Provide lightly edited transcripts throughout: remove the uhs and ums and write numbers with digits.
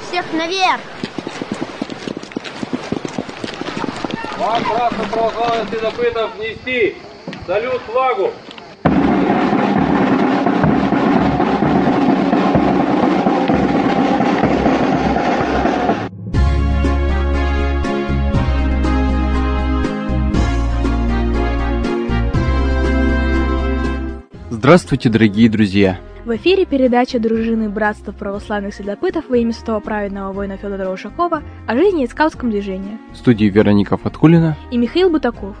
Всех наверх! Вам красным православным следопытов нести салют флагу! Здравствуйте, дорогие друзья! В эфире передача дружины Братства православных следопытов во имя святого праведного воина Федора Ушакова о жизни и скаутском движении. В студии Вероника Фаткулина И Михаил Бутаков.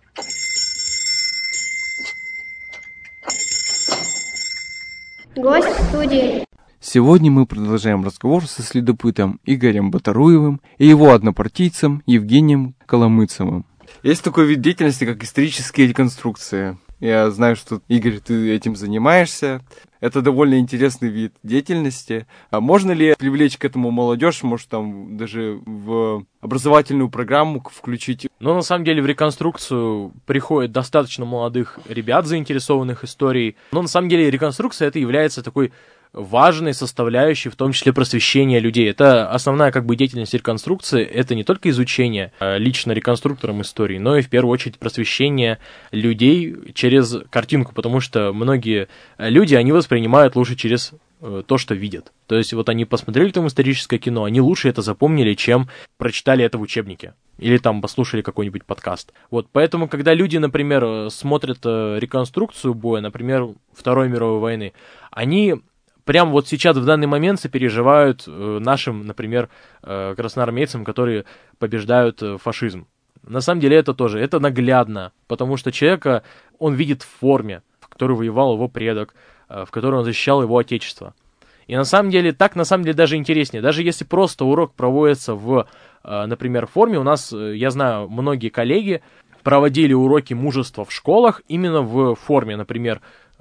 Гость в студии. Сегодня мы продолжаем разговор со следопытом Игорем Батаруевым и его однопартийцем Евгением Коломыцевым. Есть такой вид деятельности, как исторические реконструкции. Я знаю, что, Игорь, ты этим занимаешься. Это довольно интересный вид деятельности. А можно ли привлечь к этому молодежь, может, там даже в образовательную программу включить? Но на самом деле в реконструкцию приходит достаточно молодых ребят, заинтересованных историей. Но на самом деле реконструкция это является такой важной составляющей, в том числе просвещения людей. Это основная деятельность реконструкции. Это не только изучение лично реконструктором истории, но и в первую очередь просвещение людей через картинку, потому что многие люди, они воспринимают лучше через то, что видят. То есть вот они посмотрели там историческое кино, они лучше это запомнили, чем прочитали это в учебнике. Или там послушали какой-нибудь подкаст. Вот, поэтому, когда люди, например, смотрят реконструкцию боя, например, Второй мировой войны, они прямо вот сейчас, в данный момент, сопереживают нашим, например, красноармейцам, которые побеждают фашизм. На самом деле это тоже, это наглядно, потому что человека, он видит в форме, в которой воевал его предок, в которой он защищал его отечество. И на самом деле, даже интереснее. Даже если просто урок проводится в, например, форме, у нас, я знаю, многие коллеги проводили уроки мужества в школах именно в форме, например,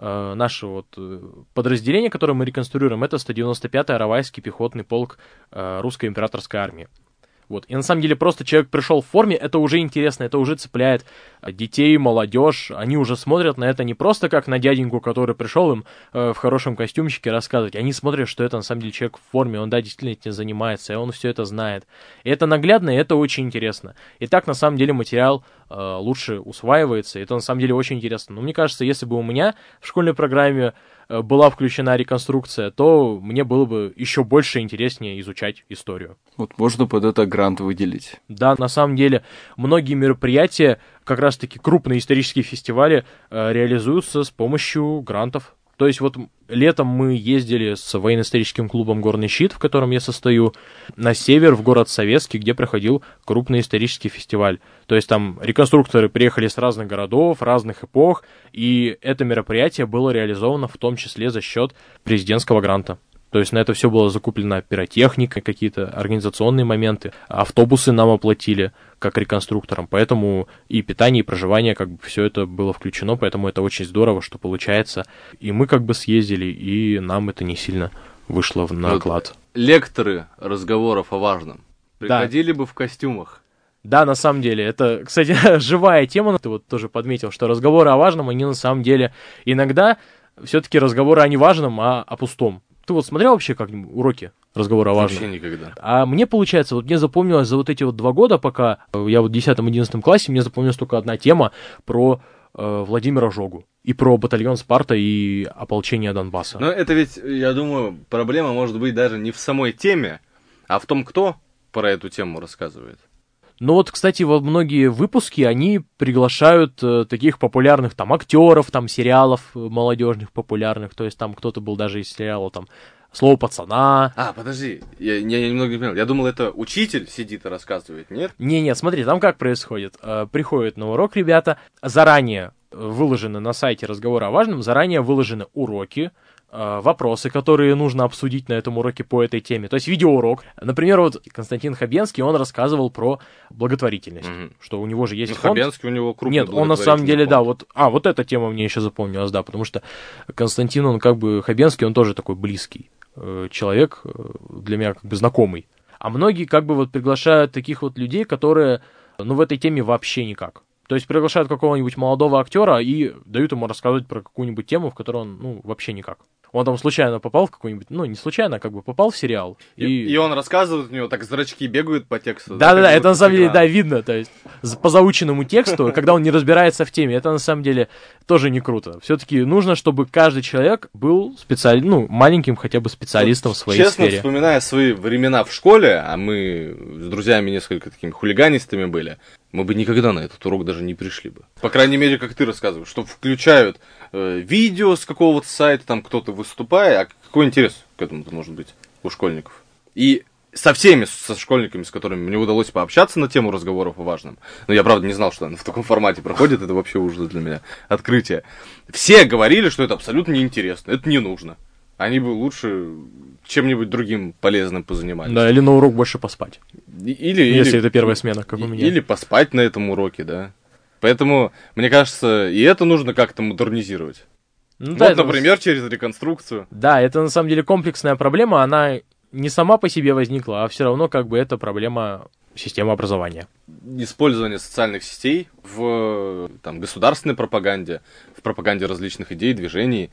наше подразделение, которое мы реконструируем, это 195-й Аравайский пехотный полк русской императорской армии. Вот. И на самом деле просто человек пришел в форме, это уже интересно, это уже цепляет детей, молодежь. Они уже смотрят на это не просто как на дяденьку, который пришел им в хорошем костюмчике рассказывать. Они смотрят, что это на самом деле человек в форме, он действительно этим занимается, и он все это знает. И это наглядно, и это очень интересно. И так на самом деле материал лучше усваивается, и это на самом деле очень интересно. Но мне кажется, если бы у меня в школьной программе была включена реконструкция, то мне было бы еще больше интереснее изучать историю. Вот можно под это грант выделить. Да, на самом деле, многие мероприятия, как раз-таки крупные исторические фестивали, реализуются с помощью грантов. То есть вот летом мы ездили с военно-историческим клубом «Горный щит», в котором я состою, на север, в город Советский, где проходил крупный исторический фестиваль. То есть там реконструкторы приехали с разных городов, разных эпох, и это мероприятие было реализовано в том числе за счет президентского гранта. То есть на это все было закуплена пиротехника, какие-то организационные моменты. Автобусы нам оплатили как реконструкторам, поэтому и питание, и проживание, все это было включено, поэтому это очень здорово, что получается. И мы съездили, и нам это не сильно вышло в наклад. Лекторы разговоров о важном приходили бы в костюмах. Да, на самом деле, это, кстати, живая тема. Ты вот тоже подметил, что разговоры о важном, они на самом деле иногда все-таки разговоры о неважном, а о пустом. Ты вот смотрел вообще как-нибудь уроки разговора о важном? Вообще никогда. А мне, получается, мне запомнилось за эти 2 года, пока я в 10-11 классе, мне запомнилась только одна тема про Владимира Жогу. И про батальон Спарта и ополчение Донбасса. Но это ведь, я думаю, проблема может быть даже не в самой теме, а в том, кто про эту тему рассказывает. Ну вот, кстати, во многие выпуски они приглашают таких популярных актеров, сериалов молодежных популярных, то есть там кто-то был даже из сериала «Слово пацана». Подожди, я немного не понял. Я думал, это учитель сидит и рассказывает, нет? Не-нет, смотри, там как происходит. Приходят на урок ребята, заранее выложены на сайте «Разговор о важном», заранее выложены уроки, вопросы, которые нужно обсудить на этом уроке по этой теме. То есть видеоурок. Например, вот Константин Хабенский, он рассказывал про благотворительность, что у него же есть фонд. Хабенский у него крупный. Нет, он на самом деле, фонд. Да, вот эта тема мне еще запомнилась, да, потому что Константин, он Хабенский, он тоже такой близкий человек, для меня знакомый. А многие приглашают таких людей, которые, в этой теме вообще никак. То есть приглашают какого-нибудь молодого актера и дают ему рассказывать про какую-нибудь тему, в которой он, вообще никак. он там случайно попал в какой-нибудь, ну, не случайно, а как бы попал в сериал. И он рассказывает, у него так зрачки бегают по тексту. Да-да-да, это на самом деле, да, видно, то есть по заученному тексту, когда он не разбирается в теме, это на самом деле тоже не круто. Все-таки нужно, чтобы каждый человек был маленьким хотя бы специалистом в своей сфере. Честно, вспоминая свои времена в школе, а мы с друзьями несколько такими хулиганистами были, мы бы никогда на этот урок даже не пришли бы. По крайней мере, как ты рассказываешь, что включают видео с какого-то сайта, там кто-то выступает, а какой интерес к этому-то может быть у школьников? И со школьниками, с которыми мне удалось пообщаться на тему разговоров о важном, но я, правда, не знал, что она в таком формате проходит, это вообще ужас для меня, открытие. Все говорили, что это абсолютно неинтересно, это не нужно. Они бы лучше чем-нибудь другим полезным позанимались. Да, или на урок больше поспать. Если это первая смена, как у меня. Или поспать на этом уроке, да. Поэтому, мне кажется, и это нужно как-то модернизировать. Ну, да, например, через реконструкцию. Да, это на самом деле комплексная проблема, она не сама по себе возникла, а все равно как бы это проблема системы образования. Использование социальных сетей в государственной пропаганде, в пропаганде различных идей, движений.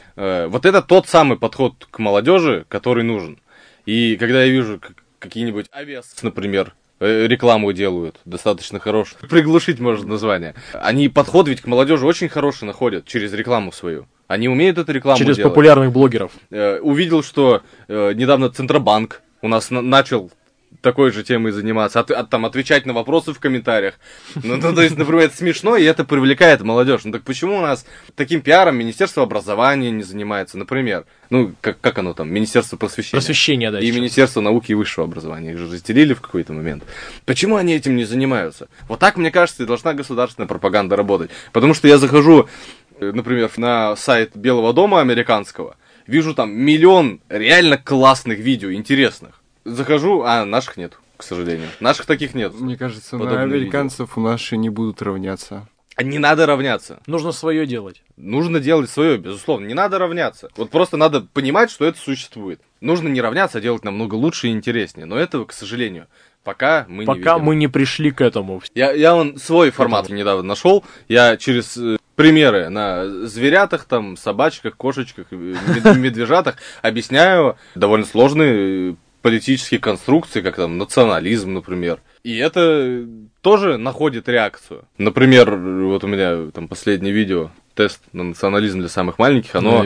Вот это тот самый подход к молодежи, который нужен. И когда я вижу какие-нибудь Авиас, например, рекламу делают, достаточно хорошую, приглушить можно название. Они подход ведь к молодежи очень хороший находят через рекламу свою. Они умеют эту рекламу через делать. Популярных блогеров. Увидел, что недавно Центробанк у нас начал такой же темой заниматься, отвечать на вопросы в комментариях. То есть, например, это смешно, и это привлекает молодежь. Ну так почему у нас таким пиаром Министерство образования не занимается, например? Ну, как оно там, Министерство просвещения. Просвещение, да. И Министерство науки и высшего образования. Их же разделили в какой-то момент. Почему они этим не занимаются? Вот так, мне кажется, и должна государственная пропаганда работать. Потому что я захожу, например, на сайт Белого дома американского, вижу там миллион реально классных видео, интересных. Захожу, а наших нет, к сожалению. Наших таких нет. Мне кажется, на американцев у наши не будут равняться. Не надо равняться. Нужно свое делать. Нужно делать свое, безусловно. Не надо равняться. Вот просто надо понимать, что это существует. Нужно не равняться, а делать намного лучше и интереснее. Но этого, к сожалению, пока мы не видим. Пока мы не пришли к этому. Я вон свой формат недавно нашел. Я через примеры на зверятах, там, собачках, кошечках, медвежатах объясняю довольно сложные политические конструкции, как там национализм, например. И это тоже находит реакцию. Например, вот у меня там последнее видео, тест на национализм для самых маленьких, оно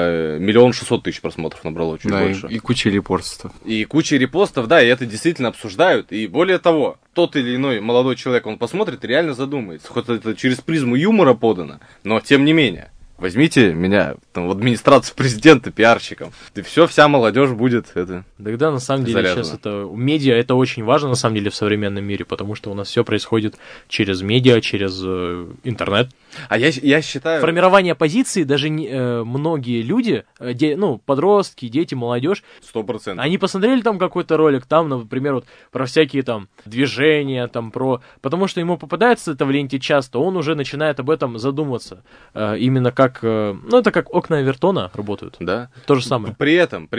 1 600 000 просмотров набрало, чуть больше. И куча репостов. И куча репостов, да, и это действительно обсуждают. И более того, тот или иной молодой человек, он посмотрит и реально задумается. Хоть это через призму юмора подано, но тем не менее. Возьмите меня там, в администрацию президента пиарщиком. И вся молодежь будет это. Тогда на самом деле сейчас это медиа, это очень важно на самом деле в современном мире, потому что у нас все происходит через медиа, через интернет. А я считаю... Формирование позиции даже многие люди, подростки, дети, молодежь, 100%. Они посмотрели там какой-то ролик, там, например, вот про всякие там движения, там потому что ему попадается это в ленте часто, он уже начинает об этом задумываться. Именно как это как окна Авертона работают. Да. То же самое. При этом,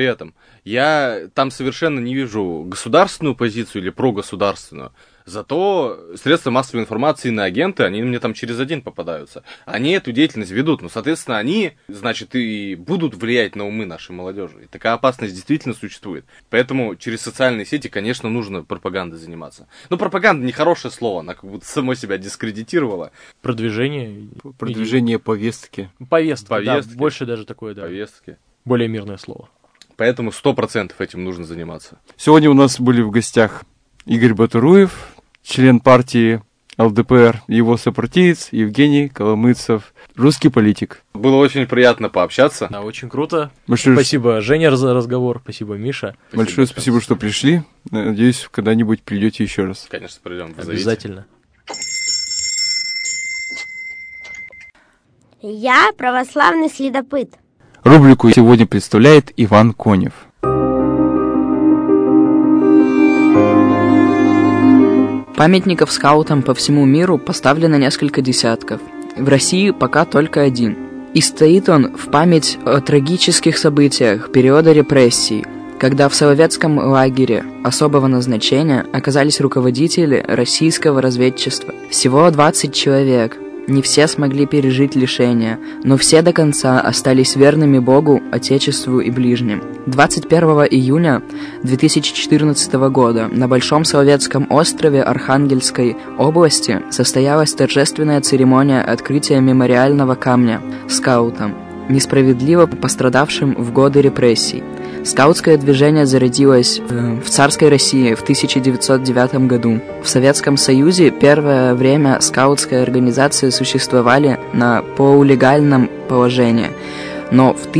я там совершенно не вижу государственную позицию или прогосударственную. Зато средства массовой информации иноагенты, они мне там через один попадаются. Они эту деятельность ведут. Ну, соответственно, они, значит, и будут влиять на умы нашей молодежи. И такая опасность действительно существует. Поэтому через социальные сети, конечно, нужно пропагандой заниматься. Но пропаганда не хорошее слово, она как будто само себя дискредитировала. Продвижение повестки. Повестки, да, больше даже такое, да. Повестки. Более мирное слово. Поэтому 100% этим нужно заниматься. Сегодня у нас были в гостях Игорь Батуруев, член партии ЛДПР, его сопротивец Евгений Коломыцев, русский политик. Было очень приятно пообщаться. Да, очень круто. Спасибо, Женя, за разговор. Спасибо, Миша. Большое спасибо, что пришли. Надеюсь, когда-нибудь придете еще раз. Конечно, придем. Обязательно. Я православный следопыт. Рубрику сегодня представляет Иван Конев. Памятников скаутам по всему миру поставлено несколько десятков. В России пока только один. И стоит он в память о трагических событиях периода репрессий, когда в Соловецком лагере особого назначения оказались руководители российского разведчества. Всего 20 человек. Не все смогли пережить лишения, но все до конца остались верными Богу, Отечеству и ближним. 21 июня 2014 года на Большом Соловецком острове Архангельской области состоялась торжественная церемония открытия мемориального камня скаутам, несправедливо пострадавшим в годы репрессий. Скаутское движение зародилось в царской России в 1909 году. В Советском Союзе первое время скаутские организации существовали на полулегальном положении, но в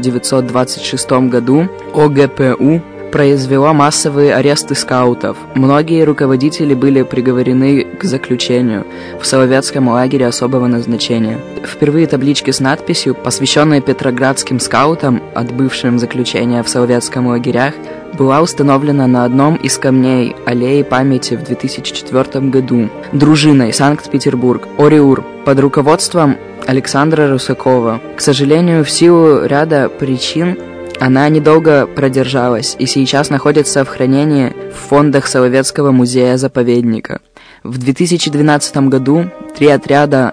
1926 году ОГПУ произвело массовые аресты скаутов. Многие руководители были приговорены к заключению в Соловецком лагере особого назначения. Впервые таблички с надписью, посвященные петроградским скаутам, отбывшим заключение в Соловецком лагерях, была установлена на одном из камней аллеи памяти в 2004 году. Дружиной Санкт-Петербург, ОРИУР, под руководством Александра Русакова. К сожалению, в силу ряда причин она недолго продержалась и сейчас находится в хранении в фондах Соловецкого музея-заповедника. В 2012 году 3 отряда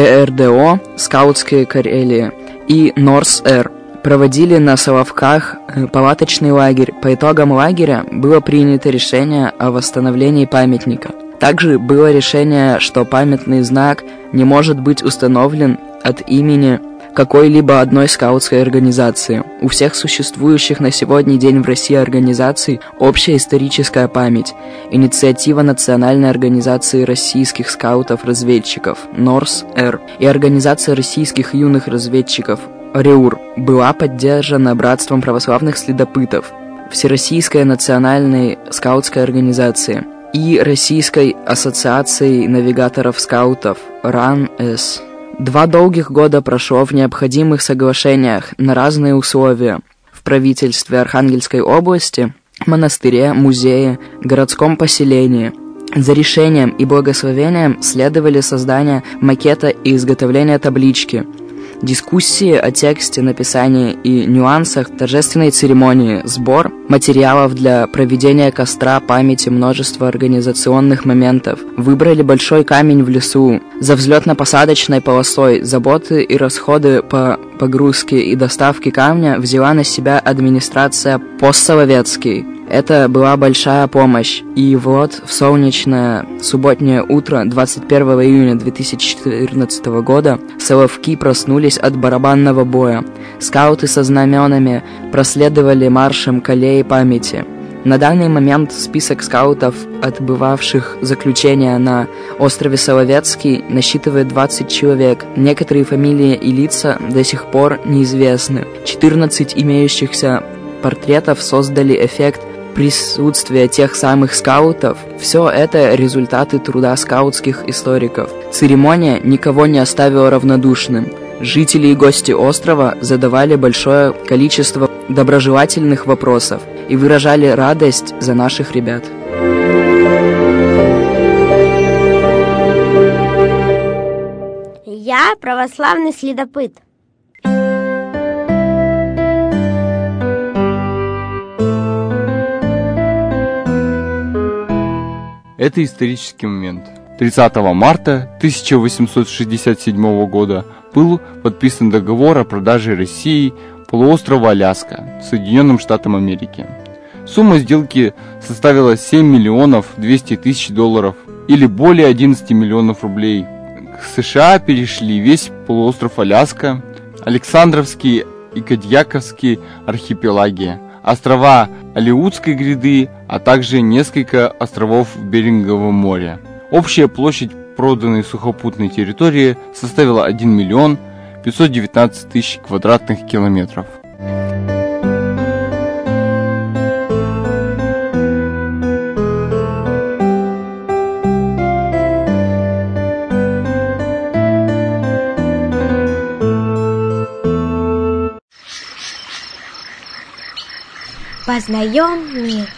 КРДО «Скаутские Карелии» и НОРС-Р проводили на Соловках палаточный лагерь. По итогам лагеря было принято решение о восстановлении памятника. Также было решение, что памятный знак не может быть установлен от имени какой-либо одной скаутской организации. У всех существующих на сегодня день в России организаций общая историческая память. Инициатива Национальной организации российских скаутов-разведчиков НОРС-Р и Организация российских юных разведчиков ОРИУР была поддержана Братством православных следопытов, Всероссийской национальной скаутской организации и Российской ассоциацией навигаторов-скаутов РАН-С. 2 долгих года прошло в необходимых соглашениях на разные условия в правительстве Архангельской области, монастыре, музее, городском поселении. За решением и благословением следовали создание макета и изготовление таблички, дискуссии о тексте, написании и нюансах торжественной церемонии, сбор материалов для проведения костра памяти, множество организационных моментов. Выбрали большой камень в лесу, за взлетно-посадочной полосой, заботы и расходы по погрузке и доставке камня взяла на себя администрация Постсоловецкий. Это была большая помощь. И вот в солнечное субботнее утро 21 июня 2014 года Соловки проснулись от барабанного боя. Скауты со знаменами проследовали маршем к аллее памяти. На данный момент список скаутов, отбывавших заключение на острове Соловецкий, насчитывает 20 человек. Некоторые фамилии и лица до сих пор неизвестны. 14 имеющихся портретов создали эффект присутствия тех самых скаутов. Все это результаты труда скаутских историков. Церемония никого не оставила равнодушным. Жители и гости острова задавали большое количество доброжелательных вопросов и выражали радость за наших ребят. Я православный следопыт. Это исторический момент. 30 марта 1867 года был подписан договор о продаже России полуострова Аляска Соединенным Штатам Америки. Сумма сделки составила 7 миллионов 200 тысяч долларов или более 11 миллионов рублей. К США перешли весь полуостров Аляска, Александровский и Кадьяковский архипелаги, острова Алеутской гряды, а также несколько островов в Беринговом море. Общая площадь проданной сухопутной территории составила 1 миллион 519 тысяч квадратных километров. Познаем мир.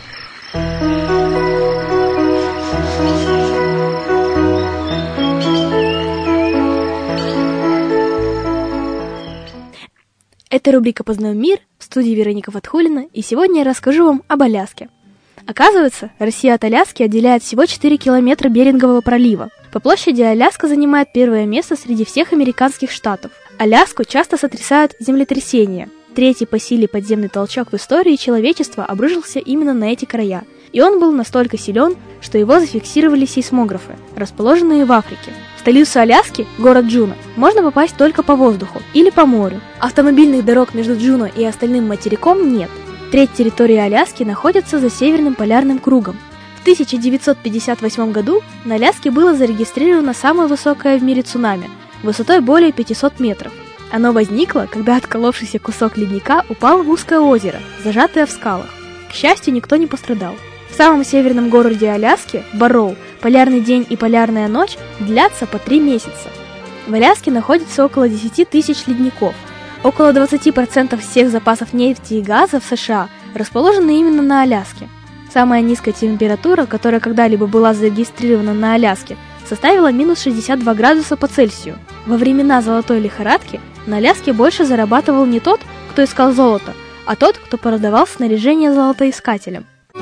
Это рубрика «Познаем мир», в студии Вероника Фатхулина, и сегодня я расскажу вам об Аляске. Оказывается, Россия от Аляски отделяет всего 4 километра Берингового пролива. По площади Аляска занимает первое место среди всех американских штатов. Аляску часто сотрясают землетрясения. Третий по силе подземный толчок в истории человечества обрушился именно на эти края. И он был настолько силен, что его зафиксировали сейсмографы, расположенные в Африке. В столицу Аляски, город Джуно, можно попасть только по воздуху или по морю. Автомобильных дорог между Джуно и остальным материком нет. Треть территории Аляски находится за Северным полярным кругом. В 1958 году на Аляске было зарегистрировано самое высокое в мире цунами, высотой более 500 метров. Оно возникло, когда отколовшийся кусок ледника упал в узкое озеро, зажатое в скалах. К счастью, никто не пострадал. В самом северном городе Аляски, Барроу, полярный день и полярная ночь длятся по 3 месяца. В Аляске находится около 10 тысяч ледников. Около 20% всех запасов нефти и газа в США расположены именно на Аляске. Самая низкая температура, которая когда-либо была зарегистрирована на Аляске, составила минус 62 градуса по Цельсию. Во времена золотой лихорадки на Аляске больше зарабатывал не тот, кто искал золото, а тот, кто продавал снаряжение золотоискателям.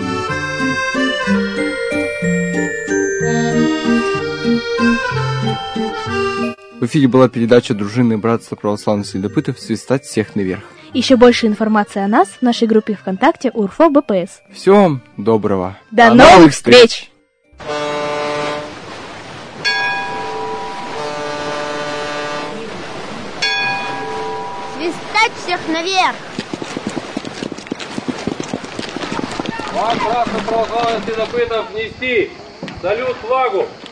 В эфире была передача «Дружинное братство православных следопытов. Свистать всех наверх». Еще больше информации о нас в нашей группе ВКонтакте УРФО БПС. Всего вам доброго. До новых встреч! Свистать всех наверх! Флаг братства православных следопытов нести! Салют флагу!